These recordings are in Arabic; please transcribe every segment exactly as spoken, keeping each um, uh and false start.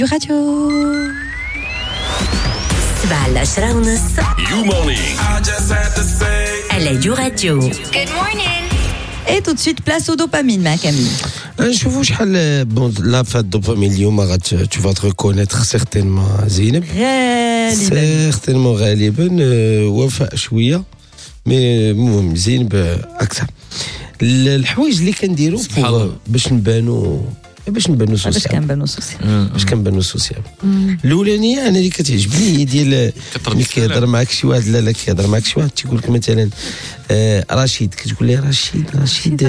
راديو سبعة العشرة ونص You morning. I just had to say. على دو راديو. Good morning. Et tout de suite, place au dopamine, ma Camille. نشوفوا شحال بون لا فات الدوبامين اليوم غات tu vas te reconnaître certainement زينب غالبا certainement غالبا وفاء شويه مي المهم زينب اكثر الحوايج اللي كنديروا باش نبانوا باش نبانوا باش سوسيال كنبانوا سوسيال باش كنبانوا سوسيال الاولانيه انا اللي كتعجبني هي ديال ملي كيهضر معك شي واحد لا لا كيهضر معك شي واحد تيقول لك مثلا آه رشيد كتقول لي رشيد رشيد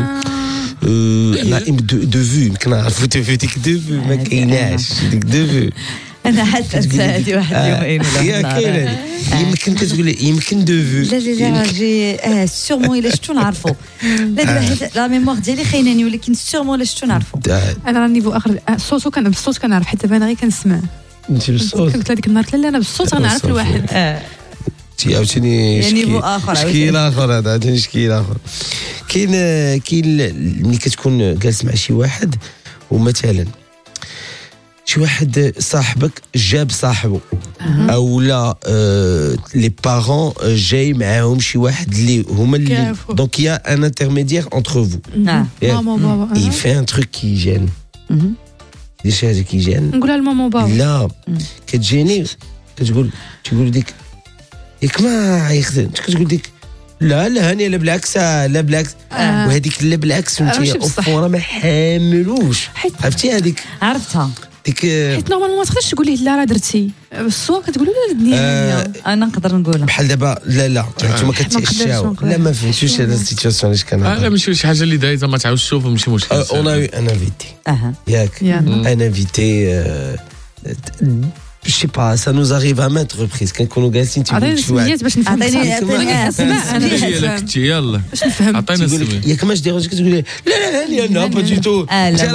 لا دو فو يمكن نعرفوا دو فو ديك دو فو ما كايناش ديك دو فو انا حتى هذه واحد اليومين هي كاينه يمكن كتقول لي يمكن دو فو لا لا لا جي اه سيغمون الا شفتو نعرفوا لا لا ميموار ديالي خايناني ولكن سيغمون الا شفتو نعرفوا انا راه النيفو اخر الصوت كان بالصوت كنعرف حيت دابا انا غير كنسمع انت بالصوت قلت هذيك النهار لا انا بالصوت غنعرف الواحد اه تي عاوتاني نيفو اخر شكيل اخر هذا عاوتاني شكيل اخر كاين كاين ملي كتكون جالس مع شي واحد ومثلا شي واحد صاحبك جاب صاحبه او لا لي بارون جاي معاهم شي واحد اللي هما اللي دونك يا ان انترميديير انتر فو ماما بابا il fait un truc qui gêne دير شي حاجه كي جين نقولها لماما بابا لا كتجيني كتقول تقول ديك ياك ما يخدم كتقول ديك لا لا هاني لا بالعكس لا بالعكس آه. وهذيك لا بالعكس انت راه ما حاملوش عرفتي هذيك عرفتها ديك حيت نورمالمون ما تقدرش تقول ليه لا راه درتي بالصواب كتقول له لا دنيا آه انا نقدر نقولها بحال دابا لا لا انت ما كتعشاو لا ما فهمتوش هذا السيتواسيون اش كان لا ماشي شي حاجه اللي دايزه ما تعاودش تشوفها ماشي مشكل اون ان انفيتي اها ياك ان انفيتي je sais pas ça nous arrive à maintes reprises كنكونوا جالسين تيقول شي واحد باش نفهم عطيني اسماء انا يلا كنتي يلا باش نفهم عطينا السميه ياك ماش ديروج كتقول لي لا لا هاني انا با دي تو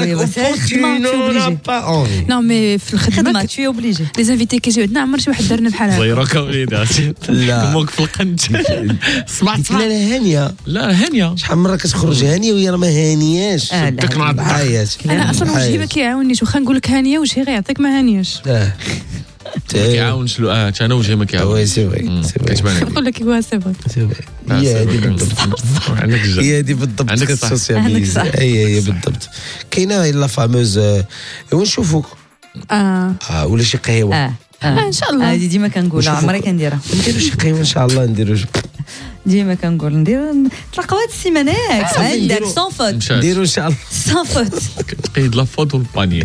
نو مي في الخدمه tu es obligé لي زانفيتي كيجيو عندنا عمر شي واحد دارنا بحال هكا زيروك وليدي لا موك في القنت سمعت لا لا هانيه لا هانيه شحال مره كتخرج هانيه وهي راه ما هانياش داك مع الضحايات انا اصلا وجهي ما كيعاونيش واخا نقول لك هانيه وجهي غيعطيك ما هانياش ما كيعاونش له اه انا وجهي ما كيعاونش وي سي فري سي فري نقول لك ايوا سي فري سي فري هي هذه بالضبط هي هذه بالضبط كتسوسيابيليزي هي هي بالضبط كاينه لا فاموز ونشوفوك اه اه ولا شي قهوه اه ان شاء الله هذه ديما كنقولها عمري كنديرها نديروا شي قهوه ان شاء الله نديروا ديما كنقول ندير نتلاقاو هاد السيمانات عندك سون فوت نديروا ان شاء الله سون فوت تقيد لا فوت والباني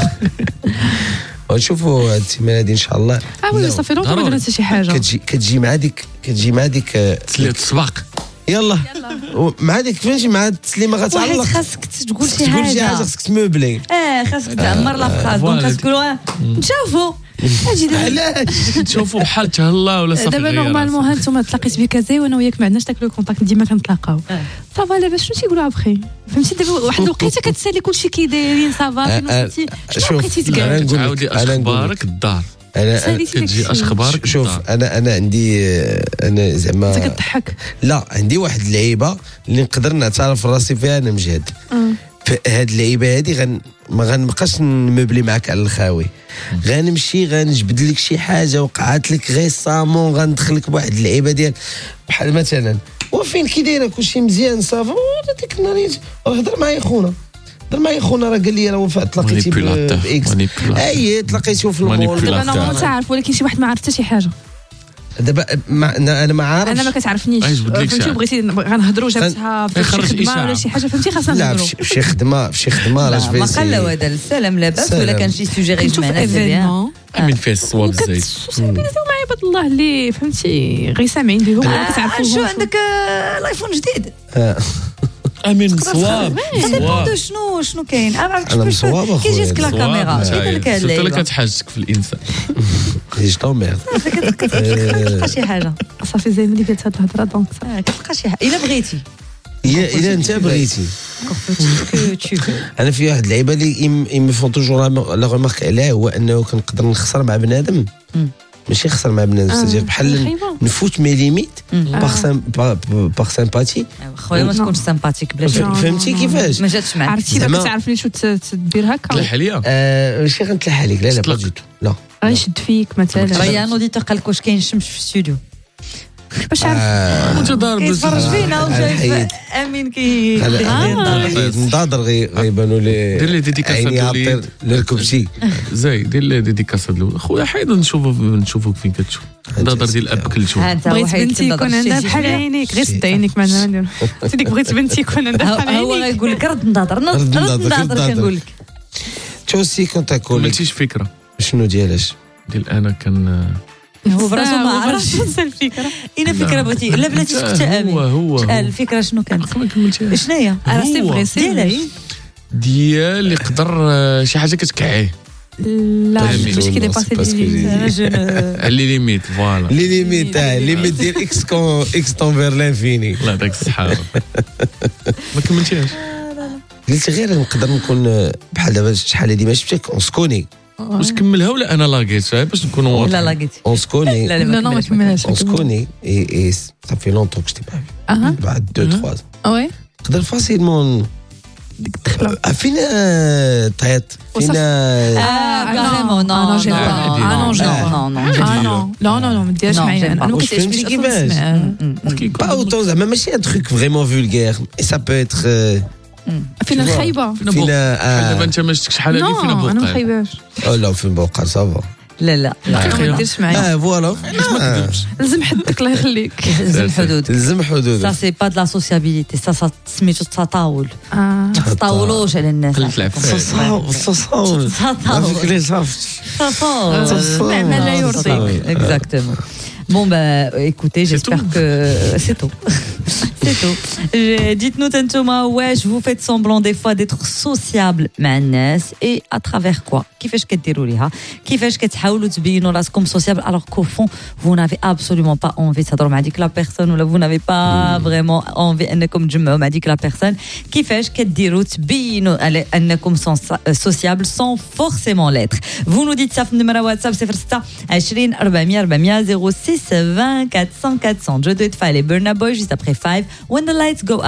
ونشوفوا هاد السيمانه هادي ان شاء الله اه وي صافي لو ما درنا حتى شي حاجه كتجي كتجي مع ديك كتجي مع ديك تسليت السباق يلا مع ديك فهمتي مع التسليمه غتعلق واحد خاصك تقول شي تقول شي حاجه حاجه خاصك تموبلي اه خاصك تعمر لا فراز دونك خاصك تقول نشوفوا اجي علاش تشوفوا بحال تهلا ولا صافي دابا نورمالمون ها انتم تلاقيت بكازي وانا وياك ما عندناش داك لو كونتاكت ديما كنتلاقاو صافا لاباس شنو تيقولوا ابخي فهمتي دابا واحد الوقيته كتسالي كلشي كي دايرين صافا فهمتي شنو بقيتي تقال تعاودي اخبارك الدار انا كتجي اخبارك شوف انا انا عندي انا زعما انت كتضحك لا عندي واحد اللعيبه اللي نقدر نعترف راسي فيها انا مجهد هاد اللعيبه هادي غن ما غنبقاش نمبلي معاك على الخاوي غنمشي غنجبد لك شي حاجه وقعت لك غير صامون غندخلك بواحد اللعيبه ديال بحال مثلا وفين كي دايره كلشي مزيان صافي ديك النهار هضر معايا خونا هضر معايا خونا راه قال لي راه وفاء تلاقيتي باكس اي تلاقيتو في المول دابا انا ما تعرف ولكن شي واحد ما عرف حتى شي حاجه دابا انا ما عارفش انا ما كتعرفنيش فهمتي بغيتي غنهضروا جابتها في شي خدمه ولا شي حاجه فهمتي خاصنا نهضروا لا في شي خدمه في شي خدمه راه ما قال له هذا السلام لاباس ولا كان شي سوجي غير معنا بزاف من فيه الصواب زايد كتسوسيابيليزيو مع عباد الله اللي فهمتي غير سامعين بهم ولا كتعرفوهم شو عندك الايفون جديد امين صواب صواب شنو شنو كاين انا مصواب كي جاتك لا كاميرا كيدير لك هاد اللعيبه كتحاجك في الانسان ايش طومير كتلقى شي حاجه صافي زي ملي قلت هاد الهضره دونك كتلقى شي حاجه الا بغيتي الا الا انت بغيتي انا في واحد اللعيبه اللي يم فون توجور لا ريمارك عليها هو انه كنقدر نخسر مع بنادم ماشي خسر مع بنادم c'est-à-dire بحال نفوت مي ليميت باغ سامباتي خويا ما تكونش سامباتيك بلا شي فهمتي كيفاش ما جاتش معاك عرفتي ما كتعرفني شو تدير هكا تلح عليا ماشي غنتلح عليك لا لا با دو لا غيشد فيك مثلا ريان اوديتور قال لك واش كاين الشمس في الاستوديو باش عارف متضارب كيتفرج فينا وشايف امين كي نضادر غيبانوا لي دير لي ديديكاسات عيني عطير لركبتي زي دير لي ديديكاسات خويا حيد نشوفوا نشوفوك فين كتشوف نضادر ديال الاب كلشو بغيت بنتي يكون عندها بحال عينيك غير سد عينيك ما ندير ديك بغيت بنتي يكون عندها بحال عينيك هو غيقول لك رد نضادر رد نضادر كنقول لك توسي كنت ما اقول عملتيش فكره شنو ديالاش ديال انا كان هو براسو ما عرفش الفكره اين فكره بغيتي لا بلاتي سكتي امين هو هو شحال الفكره شنو كانت ما كملتيهاش شنو هي راه سي فغي سي ديالاش ديال اللي يقدر آه، شي حاجه كتكعيه لا فهمي. باش كيديباسي على لي ليميت فوالا لي ليميت تاع ليميت ديال اكس كون اكس طون فير لانفيني الله يعطيك الصحه ما كملتيهاش قلت غير نقدر نكون بحال دابا شحال هادي ما شفتك اون سكوني واش كملها ولا انا لاقيت باش نكونوا لا واضحين لاقيتي اون سكوني لا لا ما كملهاش on se connaît et, et ça fait longtemps que je t'ai pas vu. اها بعد deux trois ans. وي تقدر فاسيلمون ديك الدخله فين تعيط فين اه كاريمون نو انا جي عادي. انا جي نو نو اه نو لا لا لا ما ديرش Non, معايا j'aime انا ما pas. كنتش فهمتي كيفاش؟ كيكون pas autant زعما ماشي un truc vraiment vulgaire et ça peut être euh, فين الخايبه فينا فين بوق دابا آه انت ما شفتكش شحال هادي نو فينا بوق انا ما خايباش oh لا فين بوقع صافا لا لا ما ديرش معايا اه فوالا لازم حدك الله يخليك لازم حدود لزم حدود Ça c'est pas de la sociabilité, ça ça سميتو التطاول. اه ما تطاولوش على الناس. قلت العفاف صصاول تطاول. avec les صافت تطاول. ما لا يرضيك. Exactement. Bon bah écoutez, j'espère que c'est tout. C'est tout. J'ai- Dites-nous Tantouma, wesh, vous faites semblant des fois d'être sociable مع الناس et à travers quoi? كيفاش كديروا ليها؟ كيفاش كتحاولوا تبينوا راسكم sociable alors qu'au fond vous n'avez absolument pas envie تهضروا مع ديك la personne ولا vous n'avez pas vraiment envie انكم تجمعوا مع ديك la personne كيفاش كديروا تبينوا على انكم sociable sans forcément l'être. Vous nous dites ça في النمرة واتساب صفر ستة عشرين أربعمية أربعمية صفر ستة vingt quatre cents quatre cents. Je dois être faire les Burna Boy juste après five when the lights go